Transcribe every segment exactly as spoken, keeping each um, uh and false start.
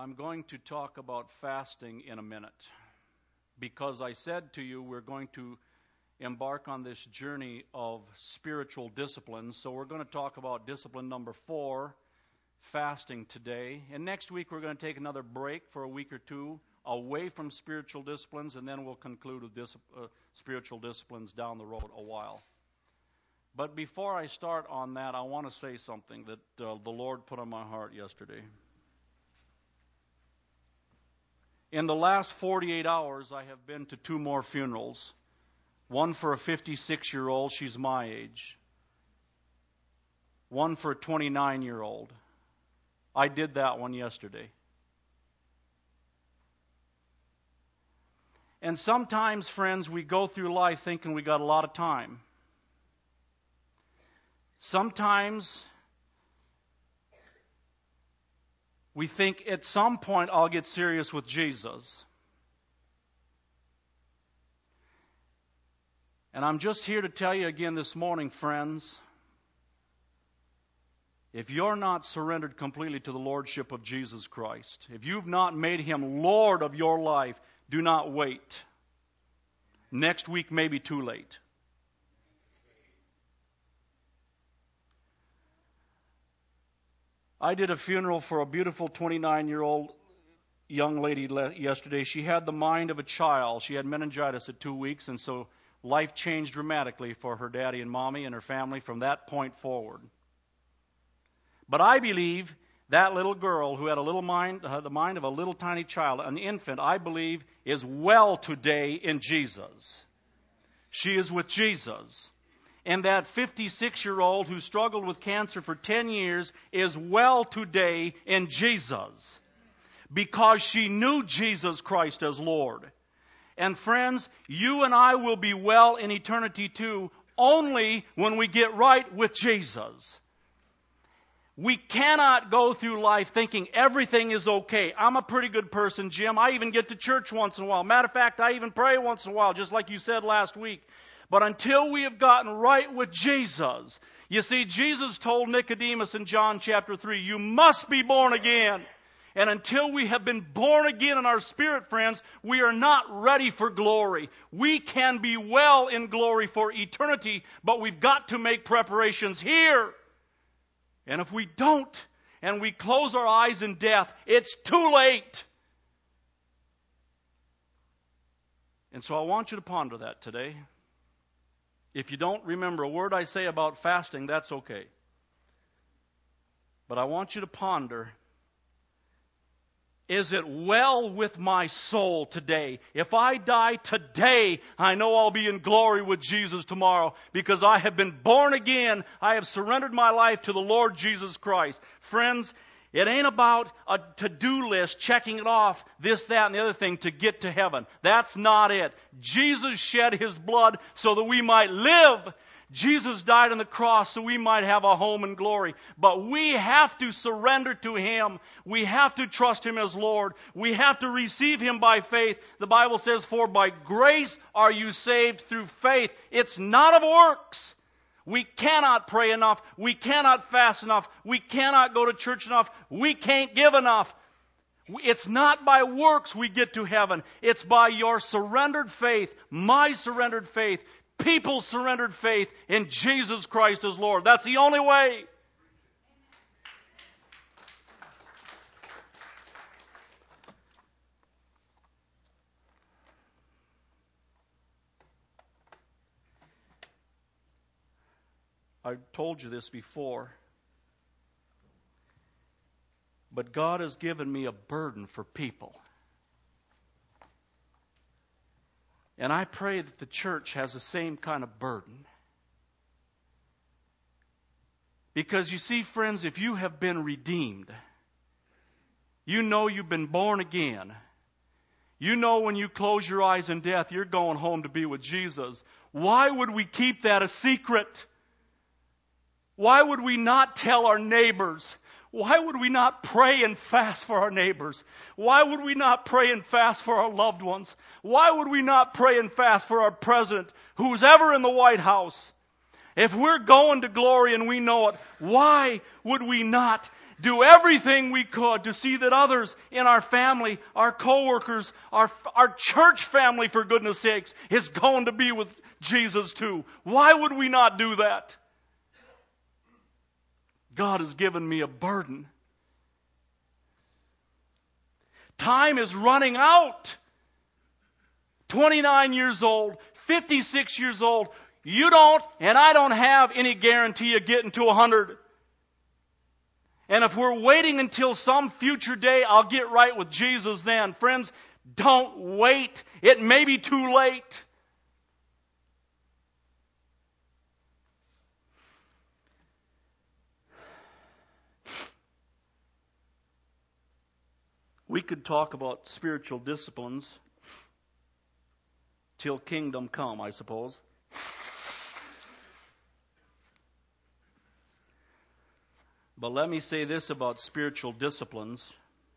I'm going to talk about fasting in a minute because I said to you we're going to embark on this journey of spiritual disciplines. So we're going to talk about discipline number four, fasting today. And next week we're going to take another break for a week or two away from spiritual disciplines, and then we'll conclude with dis- uh, spiritual disciplines down the road a while. But before I start on that, I want to say something that uh, the Lord put on my heart yesterday. In the last forty-eight hours, I have been to two more funerals. One for a fifty-six-year-old, she's my age. One for a twenty-nine-year-old. I did that one yesterday. And sometimes, friends, we go through life thinking we got a lot of time. Sometimes we think at some point I'll get serious with Jesus. And I'm just here to tell you again this morning, friends, if you're not surrendered completely to the Lordship of Jesus Christ, if you've not made Him Lord of your life, do not wait. Next week may be too late. I did a funeral for a beautiful twenty-nine-year-old young lady yesterday. She had the mind of a child. She had meningitis at two weeks, and so life changed dramatically for her daddy and mommy and her family from that point forward. But I believe that little girl who had a little mind, uh, the mind of a little tiny child, an infant, I believe, is well today in Jesus. She is with Jesus. And that fifty-six-year-old who struggled with cancer for ten years is well today in Jesus because she knew Jesus Christ as Lord. And friends, you and I will be well in eternity too, only when we get right with Jesus. We cannot go through life thinking everything is okay. I'm a pretty good person, Jim. I even get to church once in a while. Matter of fact, I even pray once in a while, just like you said last week. But until we have gotten right with Jesus, you see, Jesus told Nicodemus in John chapter three, you must be born again. And until we have been born again in our spirit, friends, we are not ready for glory. We can be well in glory for eternity, but we've got to make preparations here. And if we don't, and we close our eyes in death, it's too late. And so I want you to ponder that today. If you don't remember a word I say about fasting, that's okay. But I want you to ponder, is it well with my soul today? If I die today, I know I'll be in glory with Jesus tomorrow because I have been born again. I have surrendered my life to the Lord Jesus Christ. Friends, it ain't about a to-do list, checking it off, this, that, and the other thing to get to heaven. That's not it. Jesus shed His blood so that we might live. Jesus died on the cross so we might have a home in glory. But we have to surrender to Him. We have to trust Him as Lord. We have to receive Him by faith. The Bible says, for by grace are you saved through faith. It's not of works. We cannot pray enough. We cannot fast enough. We cannot go to church enough. We can't give enough. It's not by works we get to heaven. It's by your surrendered faith, my surrendered faith, people's surrendered faith in Jesus Christ as Lord. That's the only way. I've told you this before, but God has given me a burden for people. And I pray that the church has the same kind of burden. Because you see, friends, if you have been redeemed, you know you've been born again. You know when you close your eyes in death, you're going home to be with Jesus. Why would we keep that a secret? Why would we not tell our neighbors? Why would we not pray and fast for our neighbors? Why would we not pray and fast for our loved ones? Why would we not pray and fast for our president, who's ever in the White House? If we're going to glory and we know it, why would we not do everything we could to see that others in our family, our coworkers, our, our church family, for goodness sakes, is going to be with Jesus too? Why would we not do that? God has given me a burden. Time is running out. twenty-nine years old, fifty-six years old. You don't, and I don't have any guarantee of getting to one hundred. And if we're waiting until some future day, I'll get right with Jesus then. Friends, don't wait. It may be too late. We could talk about spiritual disciplines till kingdom come, I suppose. But let me say this about spiritual disciplines.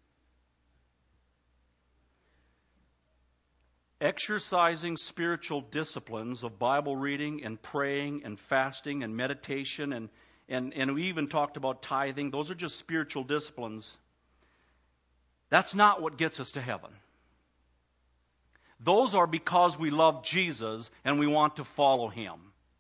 Exercising spiritual disciplines of Bible reading and praying and fasting and meditation, and, and, and we even talked about tithing. Those are just spiritual disciplines. That's not what gets us to heaven. Those are because we love Jesus and we want to follow Him.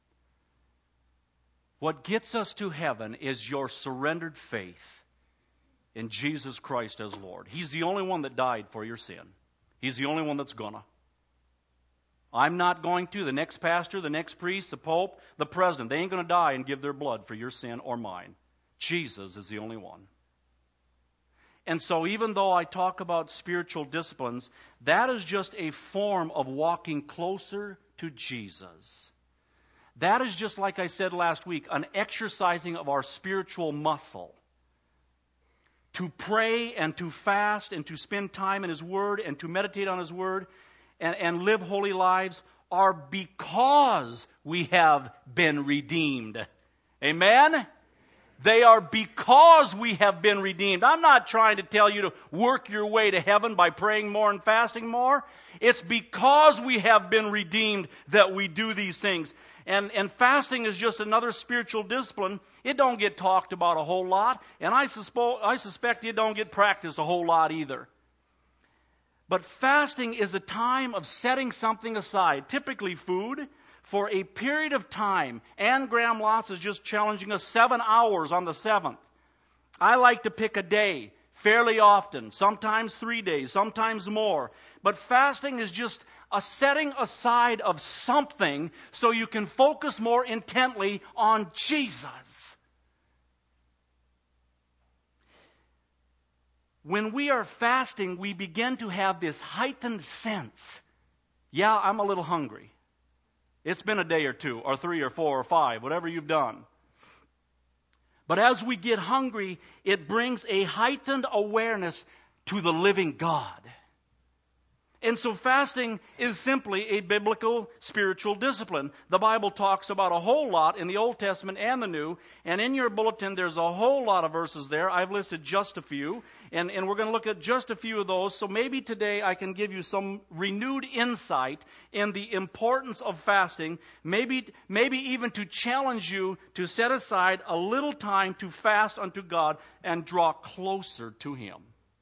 What gets us to heaven is your surrendered faith in Jesus Christ as Lord. He's the only one that died for your sin. He's the only one that's gonna. I'm not going to. The next pastor, the next priest, the pope, the president, they ain't going to die and give their blood for your sin or mine. Jesus is the only one. And so even though I talk about spiritual disciplines, that is just a form of walking closer to Jesus. That is just, like I said last week, an exercising of our spiritual muscle. To pray and to fast and to spend time in His Word and to meditate on His Word and, and live holy lives are because we have been redeemed. Amen? They are because we have been redeemed. I'm not trying to tell you to work your way to heaven by praying more and fasting more. It's because we have been redeemed that we do these things. And, and fasting is just another spiritual discipline. It don't get talked about a whole lot. And I, suspo- I suspect it don't get practiced a whole lot either. But fasting is a time of setting something aside, typically food, for a period of time. Ann Graham Lotz is just challenging us seven hours on the seventh. I like to pick a day fairly often, sometimes three days, sometimes more. But fasting is just a setting aside of something so you can focus more intently on Jesus. When we are fasting, we begin to have this heightened sense. Yeah, I'm a little hungry. It's been a day or two, or three, or four, or five, whatever you've done. But as we get hungry, it brings a heightened awareness to the living God. And so fasting is simply a biblical spiritual discipline. The Bible talks about a whole lot in the Old Testament and the New. And in your bulletin, there's a whole lot of verses there. I've listed just a few. And, and we're going to look at just a few of those. So maybe today I can give you some renewed insight in the importance of fasting. Maybe, maybe even to challenge you to set aside a little time to fast unto God and draw closer to Him.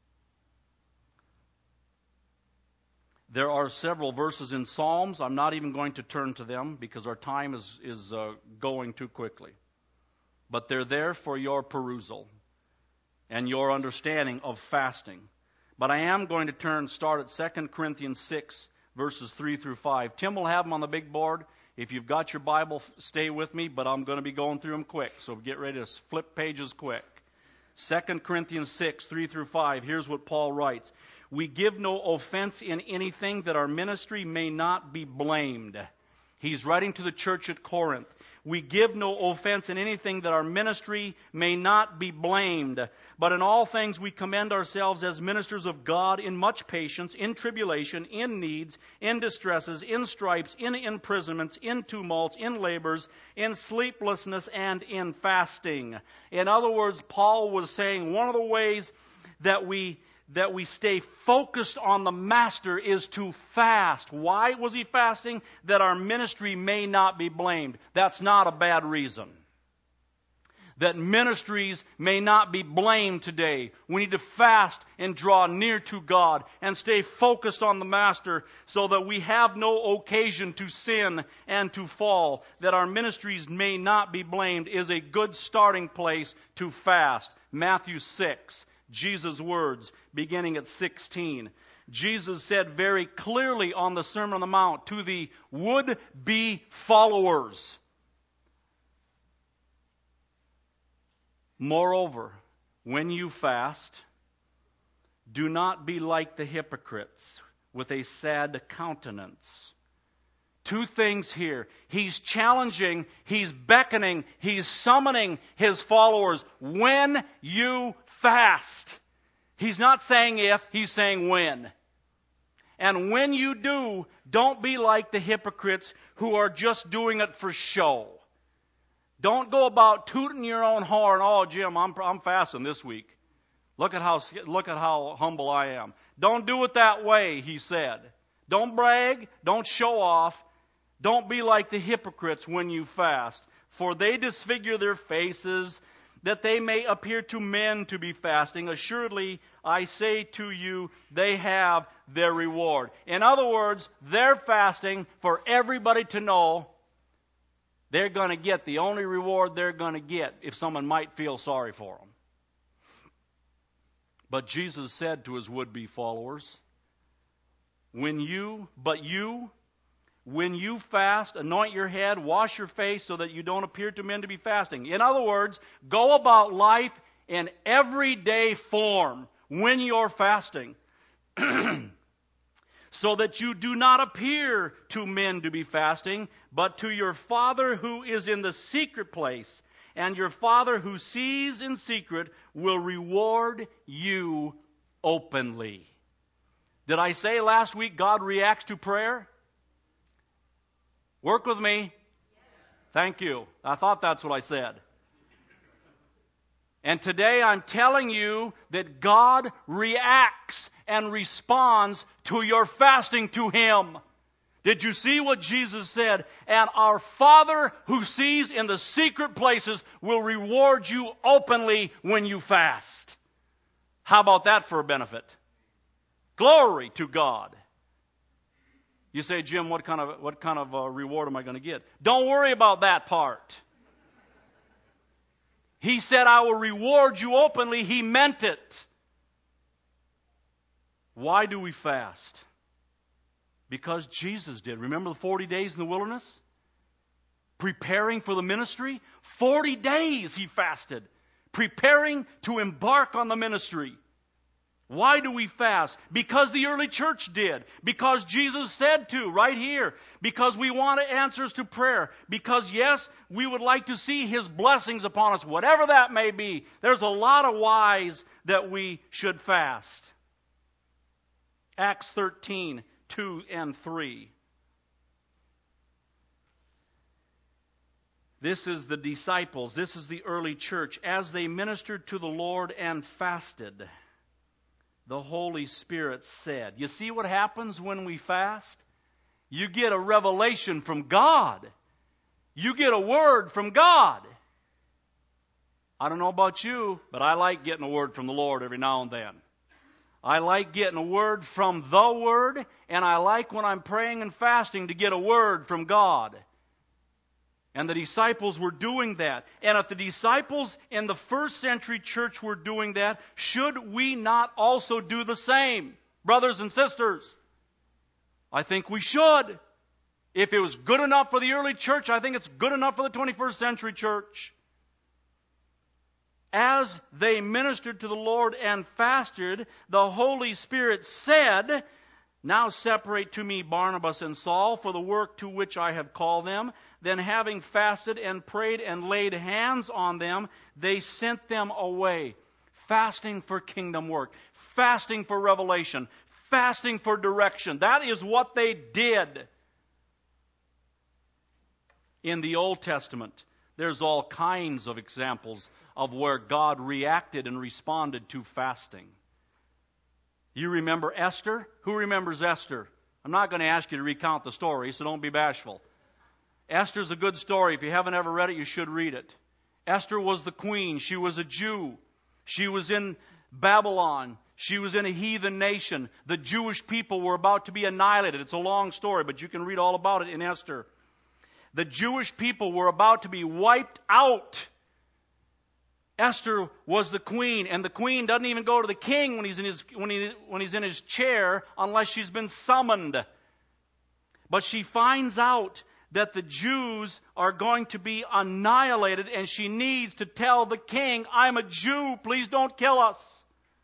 There are several verses in Psalms. I'm not even going to turn to them because our time is, is uh, going too quickly. But they're there for your perusal and your understanding of fasting. But I am going to turn, start at Second Corinthians six, verses three through five. Tim will have them on the big board. If you've got your Bible, stay with me, but I'm going to be going through them quick. So get ready to flip pages quick. Second Corinthians six, three through five. Here's what Paul writes. We give no offense in anything that our ministry may not be blamed. He's writing to the church at Corinth. We give no offense in anything that our ministry may not be blamed. But in all things we commend ourselves as ministers of God in much patience, in tribulation, in needs, in distresses, in stripes, in imprisonments, in tumults, in labors, in sleeplessness, and in fasting. In other words, Paul was saying one of the ways that we that we stay focused on the Master is to fast. Why was he fasting? That our ministry may not be blamed. That's not a bad reason. That ministries may not be blamed today. We need to fast and draw near to God and stay focused on the Master so that we have no occasion to sin and to fall. That our ministries may not be blamed is a good starting place to fast. Matthew six, Jesus' words, beginning at sixteen. Jesus said very clearly on the Sermon on the Mount to the would-be followers, moreover, when you fast, do not be like the hypocrites with a sad countenance. Two things here. He's challenging, he's beckoning, he's summoning his followers when you fast. He's not saying if, he's saying when. And when you do, don't be like the hypocrites who are just doing it for show. Don't go about tooting your own horn. Oh, Jim, I'm I'm fasting this week. Look at how look at how humble I am. Don't do it that way, he said. Don't brag. Don't show off. Don't be like the hypocrites when you fast, for they disfigure their faces, that they may appear to men to be fasting. Assuredly, I say to you, they have their reward. In other words, they're fasting for everybody to know they're going to get the only reward they're going to get if someone might feel sorry for them. But Jesus said to his would-be followers, when you, but you, when you fast, anoint your head, wash your face so that you don't appear to men to be fasting. In other words, go about life in everyday form when you're fasting. So that you do not appear to men to be fasting, but to your Father who is in the secret place. And your Father who sees in secret will reward you openly. Did I say last week God reacts to prayer? Work with me. Thank you. I thought that's what I said. And today I'm telling you that God reacts and responds to your fasting to Him. Did you see what Jesus said? And our Father who sees in the secret places will reward you openly when you fast. How about that for a benefit? Glory to God. You say, Jim, what kind of what kind of uh, reward am I going to get? Don't worry about that part. He said, I will reward you openly. He meant it. Why do we fast? Because Jesus did. Remember the forty days in the wilderness? Preparing for the ministry? forty days he fasted. Preparing to embark on the ministry. Why do we fast? Because the early church did. Because Jesus said to, right here. Because we want answers to prayer. Because, yes, we would like to see His blessings upon us, whatever that may be. There's a lot of whys that we should fast. Acts thirteen, two and three. This is the disciples. This is the early church. As they ministered to the Lord and fasted, the Holy Spirit said. You see what happens when we fast? You get a revelation from God. You get a word from God. I don't know about you, but I like getting a word from the Lord every now and then. I like getting a word from the Word, and I like when I'm praying and fasting to get a word from God. And the disciples were doing that. And if the disciples in the first century church were doing that, should we not also do the same, brothers and sisters? I think we should. If it was good enough for the early church, I think it's good enough for the twenty-first century church. As they ministered to the Lord and fasted, the Holy Spirit said, now separate to me Barnabas and Saul for the work to which I have called them. Then having fasted and prayed and laid hands on them, they sent them away. Fasting for kingdom work. Fasting for revelation. Fasting for direction. That is what they did. In the Old Testament, there's all kinds of examples of where God reacted and responded to fasting. You remember Esther? Who remembers Esther? I'm not going to ask you to recount the story, so don't be bashful. Esther's a good story. If you haven't ever read it, you should read it. Esther was the queen. She was a Jew. She was in Babylon. She was in a heathen nation. The Jewish people were about to be annihilated. It's a long story, but you can read all about it in Esther. The Jewish people were about to be wiped out. Esther was the queen, and the queen doesn't even go to the king when he's in his when he when he's in his chair unless she's been summoned. But she finds out that the Jews are going to be annihilated, and she needs to tell the king, I'm a Jew, please don't kill us.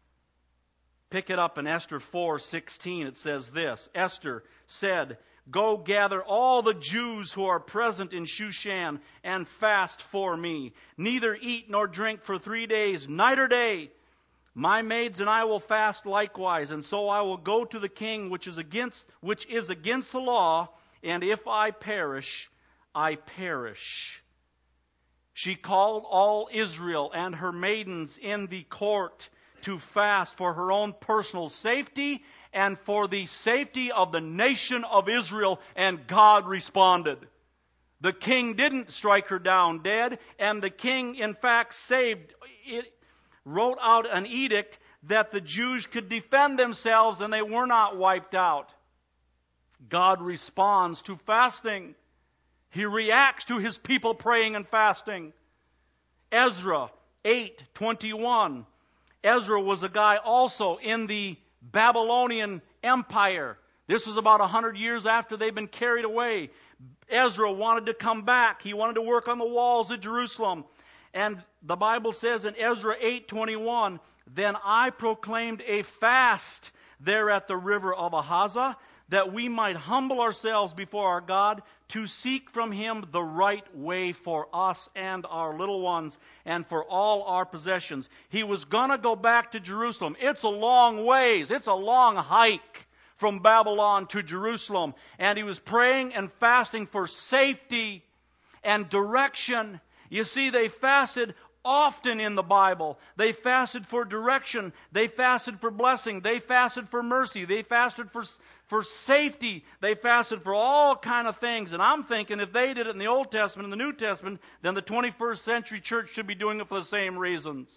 Pick it up in Esther four sixteen. It says this, Esther said, go gather all the Jews who are present in Shushan and fast for me. Neither eat nor drink for three days, night or day. My maids and I will fast likewise, and so I will go to the king, which is against which is against the law, and if I perish, I perish. She called all Israel and her maidens in the court to fast for her own personal safety and for the safety of the nation of Israel, and God responded. The king didn't strike her down dead, and the king, in fact, saved, it, wrote out an edict that the Jews could defend themselves and they were not wiped out. God responds to fasting. He reacts to his people praying and fasting. Ezra eight twenty-one. Ezra was a guy also in the Babylonian Empire. This was about a hundred years after they'd been carried away. Ezra wanted to come back. He wanted to work on the walls of Jerusalem. And the Bible says in Ezra eight twenty-one, then I proclaimed a fast there at the river of Ahazah, that we might humble ourselves before our God to seek from Him the right way for us and our little ones and for all our possessions. He was going to go back to Jerusalem. It's a long ways. It's a long hike from Babylon to Jerusalem. And he was praying and fasting for safety and direction. You see, they fasted often in the Bible. They fasted for direction. They fasted for blessing. They fasted for mercy. They fasted for, for safety. They fasted for all kind of things. And I'm thinking if they did it in the Old Testament and the New Testament, then the twenty-first century church should be doing it for the same reasons.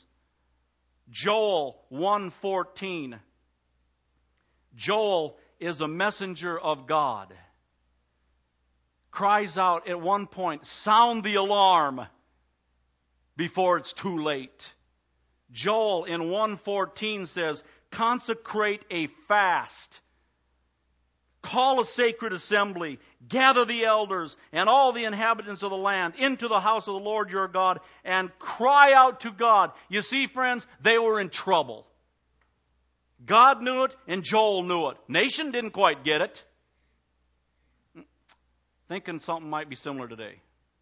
Joel one fourteen. Joel is a messenger of God. Cries out at one point, sound the alarm before it's too late. Joel in one fourteen says, consecrate a fast. Call a sacred assembly. Gather the elders and all the inhabitants of the land into the house of the Lord your God and cry out to God. You see, friends, they were in trouble. God knew it and Joel knew it. Nation didn't quite get it. Thinking something might be similar today.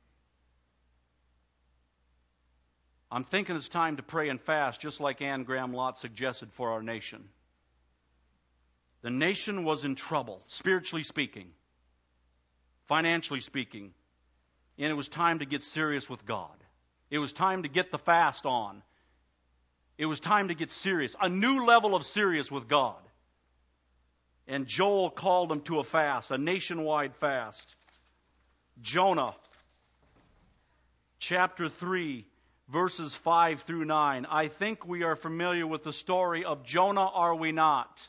I'm thinking it's time to pray and fast, just like Anne Graham Lotz suggested for our nation. The nation was in trouble, spiritually speaking, financially speaking, and it was time to get serious with God. It was time to get the fast on. It was time to get serious, a new level of serious with God. And Joel called them to a fast, a nationwide fast. Jonah, chapter three, verses five through nine. I think we are familiar with the story of Jonah, are we not?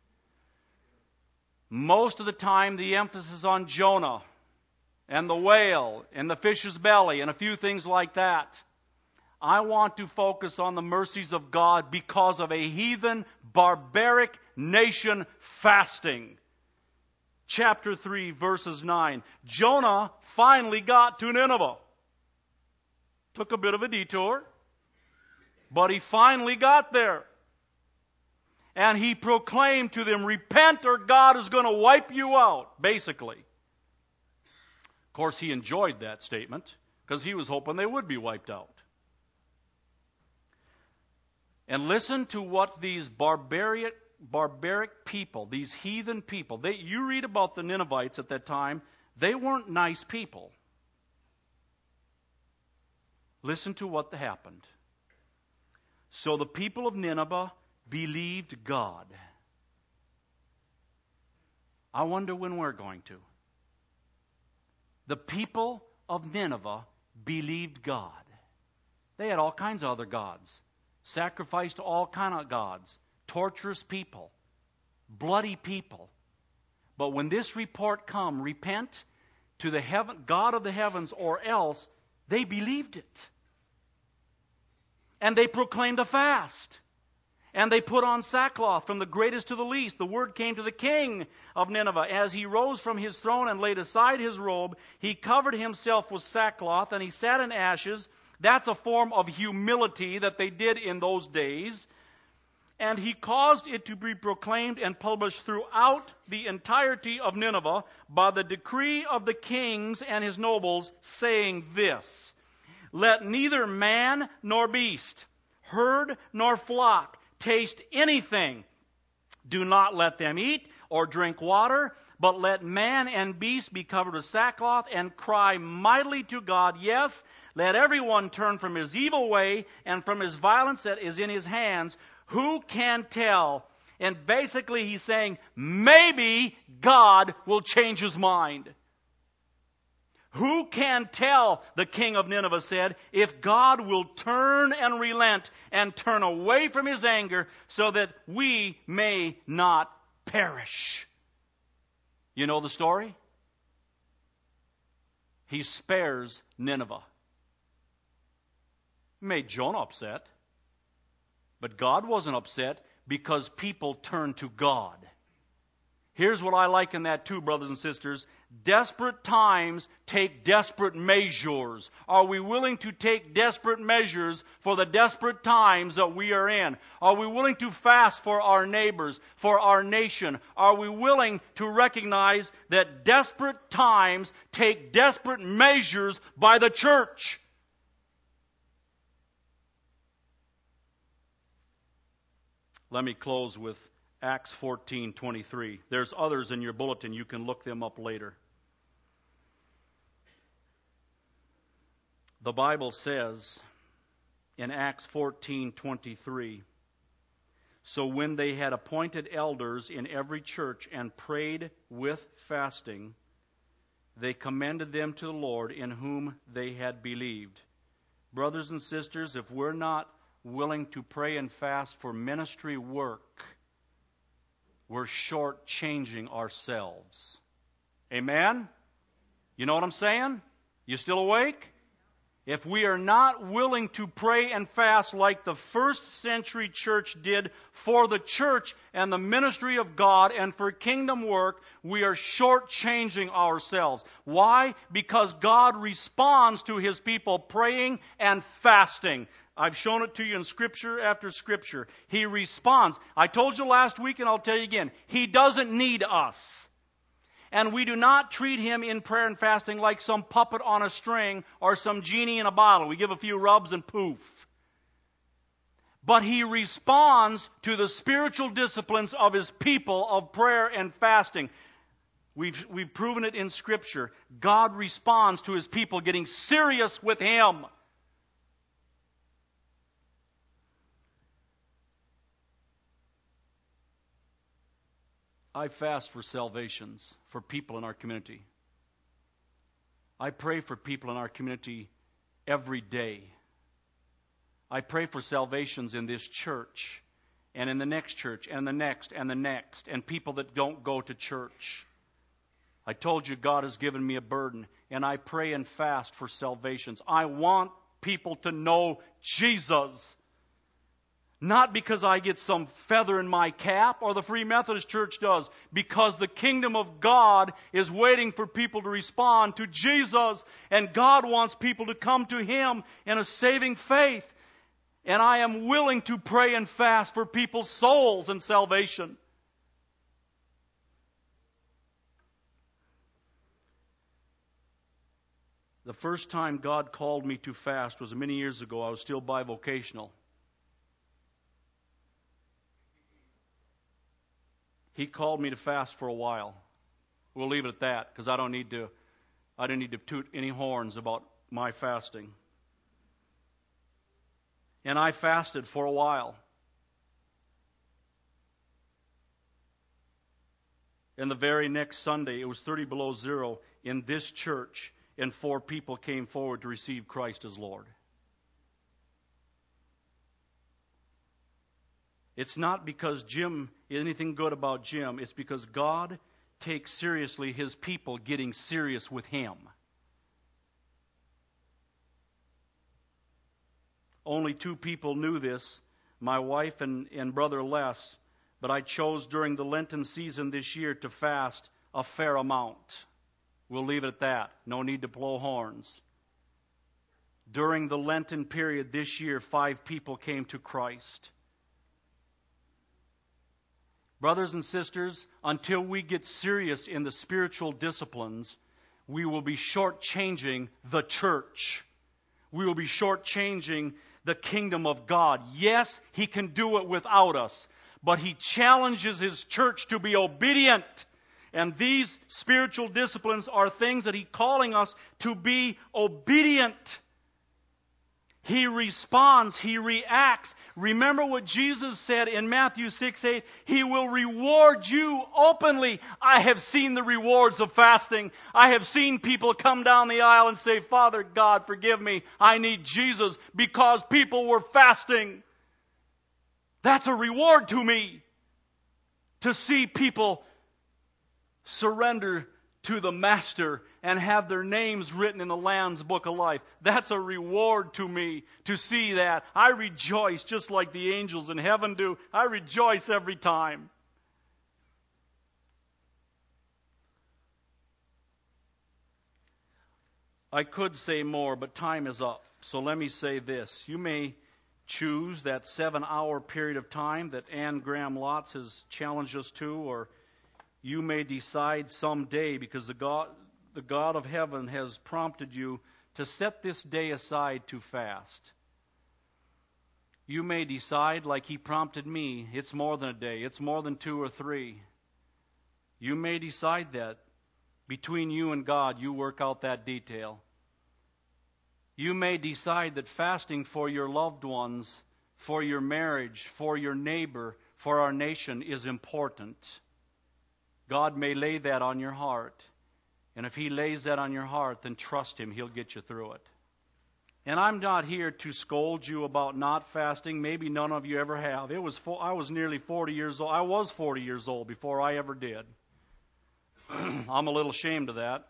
Most of the time, the emphasis on Jonah and the whale and the fish's belly and a few things like that. I want to focus on the mercies of God because of a heathen, barbaric nation fasting. Chapter three, verses nine. Jonah finally got to Nineveh. Took a bit of a detour, but he finally got there. And he proclaimed to them, repent or God is going to wipe you out, basically. Of course, he enjoyed that statement because he was hoping they would be wiped out. And listen to what these barbaric, barbaric people, these heathen people, they, you read about the Ninevites at that time, they weren't nice people. Listen to what happened. So the people of Nineveh believed God I wonder when we're going to. The people of Nineveh believed God. They had all kinds of other gods, sacrificed to all kinds of gods, torturous people, bloody people. But when this report come, repent to the heaven, God of the heavens, or else, they believed it. And they proclaimed a fast. And they put on sackcloth from the greatest to the least. The word came to the king of Nineveh. As he rose from his throne and laid aside his robe, he covered himself with sackcloth, and he sat in ashes. That's a form of humility that they did in those days. And he caused it to be proclaimed and published throughout the entirety of Nineveh by the decree of the kings and his nobles, saying this: Let neither man nor beast, herd nor flock, taste anything. Do not let them eat or drink water, but let man and beast be covered with sackcloth and cry mightily to God. Yes, let everyone turn from his evil way and from his violence that is in his hands. Who can tell? And basically he's saying, maybe God will change his mind. Who can tell, the king of Nineveh said, if God will turn and relent and turn away from his anger so that we may not perish? You know the story? He spares Nineveh. Made Jonah upset. But God wasn't upset because people turned to God. Here's what I like in that too, brothers and sisters. Desperate times take desperate measures. Are we willing to take desperate measures for the desperate times that we are in? Are we willing to fast for our neighbors, for our nation? Are we willing to recognize that desperate times take desperate measures by the church? Let me close with Acts fourteen twenty-three. There's others in your bulletin. You can look them up later. The Bible says in Acts fourteen twenty-three, so when they had appointed elders in every church and prayed with fasting, they commended them to the Lord in whom they had believed. Brothers and sisters, if we're not willing to pray and fast for ministry work, we're shortchanging ourselves. Amen? You know what I'm saying? You still awake? If we are not willing to pray and fast like the first century church did for the church and the ministry of God and for kingdom work, we are shortchanging ourselves. Why? Because God responds to His people praying and fasting. I've shown it to you in Scripture after Scripture. He responds. I told you last week and I'll tell you again. He doesn't need us. And we do not treat Him in prayer and fasting like some puppet on a string or some genie in a bottle. We give a few rubs and poof. But He responds to the spiritual disciplines of His people of prayer and fasting. We've, we've proven it in Scripture. God responds to His people getting serious with Him. I fast for salvations for people in our community. I pray for people in our community every day. I pray for salvations in this church and in the next church and the next and the next and people that don't go to church. I told you God has given me a burden, and I pray and fast for salvations. I want people to know Jesus. Not because I get some feather in my cap or the Free Methodist Church does. Because the kingdom of God is waiting for people to respond to Jesus. And God wants people to come to Him in a saving faith. And I am willing to pray and fast for people's souls and salvation. The first time God called me to fast was many years ago. I was still bivocational. He called me to fast for a while. We'll leave it at that because I don't need to. I don't need to toot any horns about my fasting. And I fasted for a while. And the very next Sunday, it was thirty below zero in this church, and four people came forward to receive Christ as Lord. It's not because Jim, anything good about Jim. It's because God takes seriously His people getting serious with Him. Only two people knew this, my wife and, and Brother Les, but I chose during the Lenten season this year to fast a fair amount. We'll leave it at that. No need to blow horns. During the Lenten period this year, five people came to Christ. Brothers and sisters, until we get serious in the spiritual disciplines, we will be shortchanging the church. We will be shortchanging the kingdom of God. Yes, He can do it without us, but He challenges His church to be obedient. And these spiritual disciplines are things that He's calling us to be obedient. He responds, He reacts. Remember what Jesus said in Matthew six eight, He will reward you openly. I have seen the rewards of fasting. I have seen people come down the aisle and say, Father God, forgive me. I need Jesus, because people were fasting. That's a reward to me, to see people surrender to the Master and have their names written in the Lamb's Book of Life. That's a reward to me to see that. I rejoice just like the angels in heaven do. I rejoice every time. I could say more, but time is up. So let me say this. You may choose that seven-hour period of time that Anne Graham Lotz has challenged us to, or you may decide someday, because the God, the God of heaven has prompted you to set this day aside to fast. You may decide, like He prompted me, it's more than a day, it's more than two or three. You may decide that. Between you and God, you work out that detail. You may decide that fasting for your loved ones, for your marriage, for your neighbor, for our nation is important. God may lay that on your heart. And if He lays that on your heart, then trust Him. He'll get you through it. And I'm not here to scold you about not fasting. Maybe none of you ever have. It was I was nearly forty years old. I was forty years old before I ever did. I'm a little ashamed of that.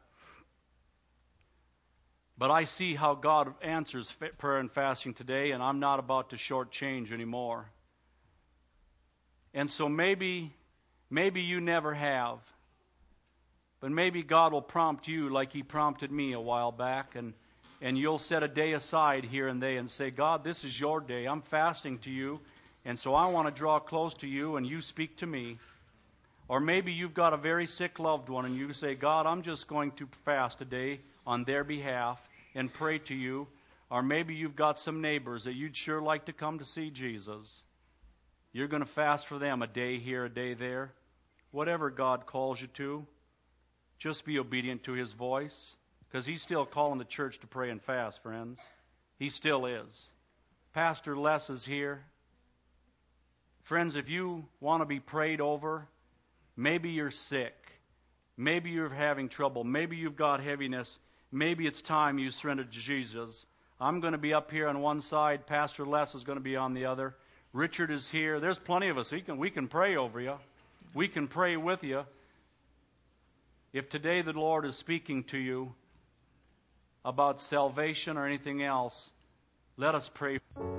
But I see how God answers prayer and fasting today, and I'm not about to shortchange anymore. And so maybe, maybe you never have. But maybe God will prompt you like He prompted me a while back, and, and you'll set a day aside here and there and say, God, this is your day. I'm fasting to you, and so I want to draw close to you, and you speak to me. Or maybe you've got a very sick loved one, and you say, God, I'm just going to fast today on their behalf and pray to you. Or maybe you've got some neighbors that you'd sure like to come to see Jesus. You're going to fast for them a day here, a day there. Whatever God calls you to, just be obedient to His voice, because He's still calling the church to pray and fast, friends. He still is. Pastor Les is here. Friends, if you want to be prayed over, maybe you're sick. Maybe you're having trouble. Maybe you've got heaviness. Maybe it's time you surrendered to Jesus. I'm going to be up here on one side. Pastor Les is going to be on the other. Richard is here. There's plenty of us. We can, we can pray over you. We can pray with you. If today the Lord is speaking to you about salvation or anything else, let us pray.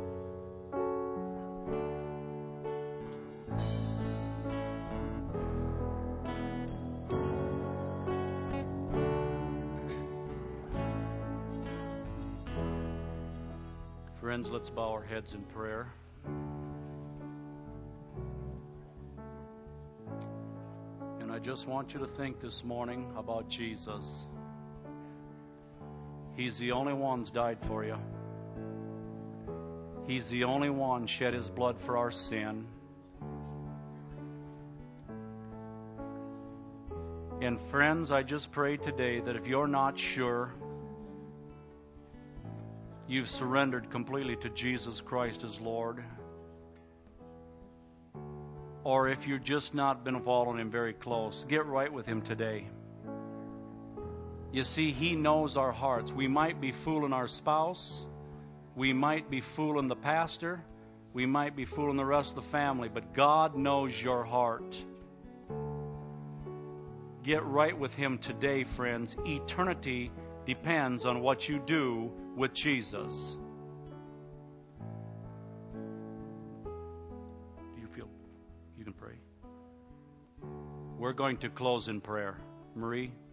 Friends, let's bow our heads in prayer. And I just want you to think this morning about Jesus. He's the only one who's died for you. He's the only one shed His blood for our sin. And friends, I just pray today that if you're not sure you've surrendered completely to Jesus Christ as Lord, or if you've just not been following Him very close, get right with Him today. You see, He knows our hearts. We might be fooling our spouse. We might be fooling the pastor. We might be fooling the rest of the family. But God knows your heart. Get right with Him today, friends. Eternity depends on what you do with Jesus. Do you feel you can pray? We're going to close in prayer. Marie?